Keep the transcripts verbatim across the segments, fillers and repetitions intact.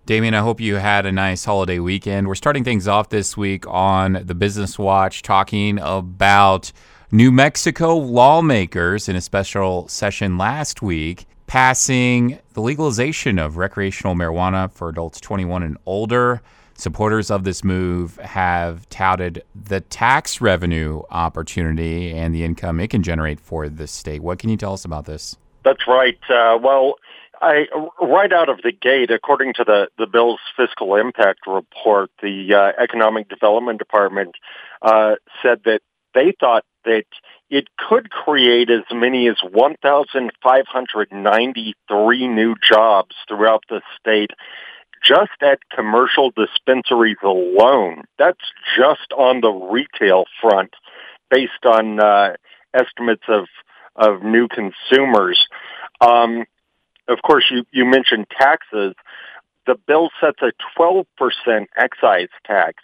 Damien, I hope you had a nice holiday weekend. We're starting things off this week on the Business Watch talking about New Mexico lawmakers in a special session last week passing the legalization of recreational marijuana for adults twenty-one and older. Supporters of this move have touted the tax revenue opportunity and the income it can generate for the state. What can you tell us about this? That's right. Uh, well, I, right out of the gate, according to the, the bill's fiscal impact report, the uh, Economic Development Department uh, said that they thought that it could create as many as one thousand five hundred ninety-three new jobs throughout the state just at commercial dispensaries alone. That's just on the retail front based on uh, estimates of, of new consumers. Um, Of course, you, you mentioned taxes. The bill sets a twelve percent excise tax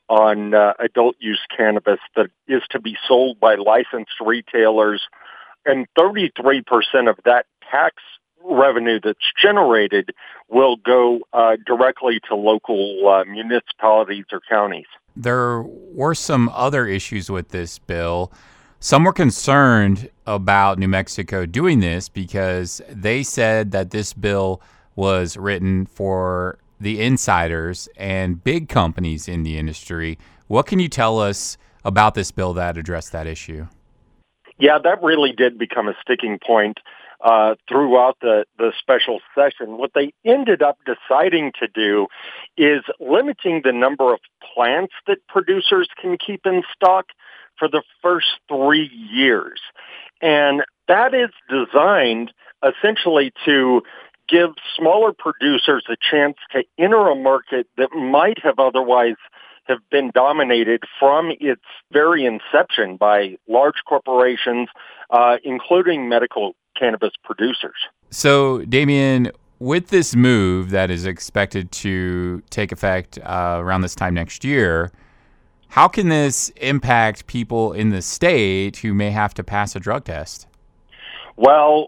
on uh, adult-use cannabis that is to be sold by licensed retailers, and thirty-three percent of that tax revenue that's generated will go uh, directly to local uh, municipalities or counties. There were some other issues with this bill. Some were concerned about New Mexico doing this because they said that this bill was written for the insiders and big companies in the industry. What can you tell us about this bill that addressed that issue? Yeah, that really did become a sticking point uh, throughout the, the special session. What they ended up deciding to do is limiting the number of plants that producers can keep in stock for the first three years. And that is designed essentially to give smaller producers a chance to enter a market that might have otherwise have been dominated from its very inception by large corporations, uh, including medical cannabis producers. So, Damien, with this move that is expected to take effect uh, around this time next year, how can this impact people in the state who may have to pass a drug test? Well,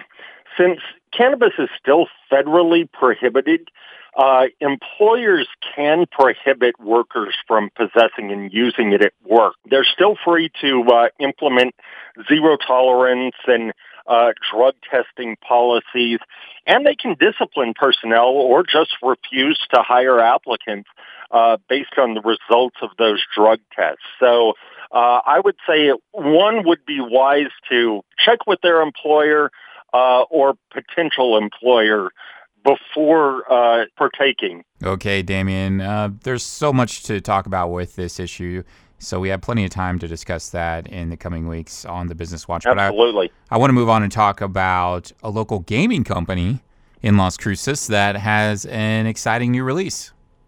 since cannabis is still federally prohibited, uh, employers can prohibit workers from possessing and using it at work. They're still free to uh, implement zero tolerance and uh, drug testing policies, and they can discipline personnel or just refuse to hire applicants Uh, based on the results of those drug tests. So uh, I would say one would be wise to check with their employer uh, or potential employer before uh, partaking. Okay, Damien, uh, there's so much to talk about with this issue, so we have plenty of time to discuss that in the coming weeks on the Business Watch. Absolutely. But I, I want to move on and talk about a local gaming company in Las Cruces that has an exciting new release.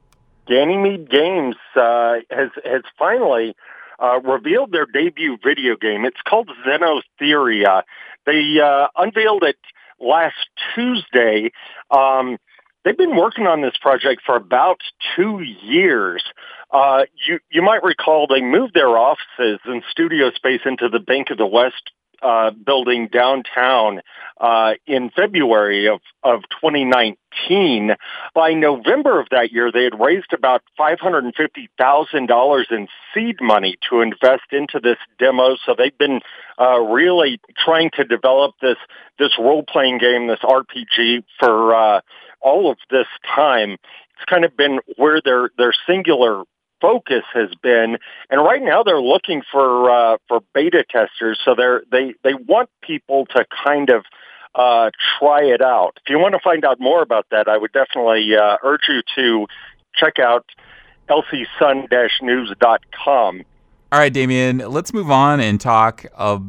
Ganymede Games uh, has has finally uh, revealed their debut video game. It's called Xenotheria. They uh, unveiled it last Tuesday. Um, they've been working on this project for about two years. Uh, you you might recall they moved their offices and studio space into the Bank of the West uh, building downtown uh, in February of, of twenty nineteen. By November of that year, they had raised about five hundred fifty thousand dollars in seed money to invest into this demo. So they've been uh, really trying to develop this this role-playing game, this R P G, for uh, all of this time. It's kind of been where their their singular focus has been, and right now they're looking for uh, for beta testers. So they're they they want people to kind of uh, try it out. If you want to find out more about that, I would definitely uh, urge you to check out L C sun dash news dot com. All right, Damien, let's move on and talk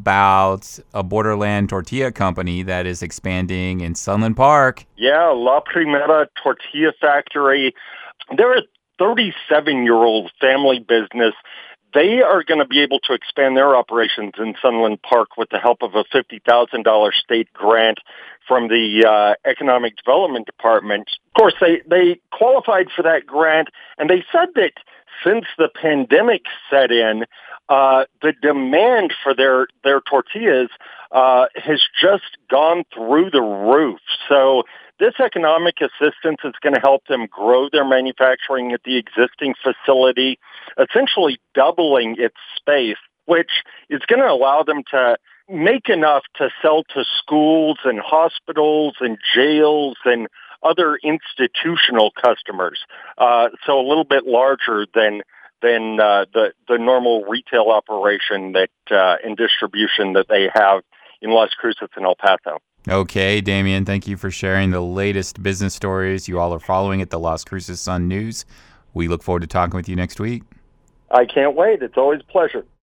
about a Borderland tortilla company that is expanding in Sunland Park. Yeah, La Primera Tortilla Factory. They're a thirty-seven-year-old family business. They are going to be able to expand their operations in Sunland Park with the help of a fifty thousand dollars state grant from the uh, Economic Development Department. Of course, they, they qualified for that grant, and they said that since the pandemic set in, uh, the demand for their, their tortillas uh, has just gone through the roof. So this economic assistance is going to help them grow their manufacturing at the existing facility, essentially doubling its space, which is going to allow them to make enough to sell to schools and hospitals and jails and other institutional customers. Uh, so a little bit larger than than uh, the the normal retail operation that uh, and distribution that they have in Las Cruces and El Paso. Okay, Damian, thank you for sharing the latest business stories you all are following at the Las Cruces Sun News. We look forward to talking with you next week. I can't wait. It's always a pleasure.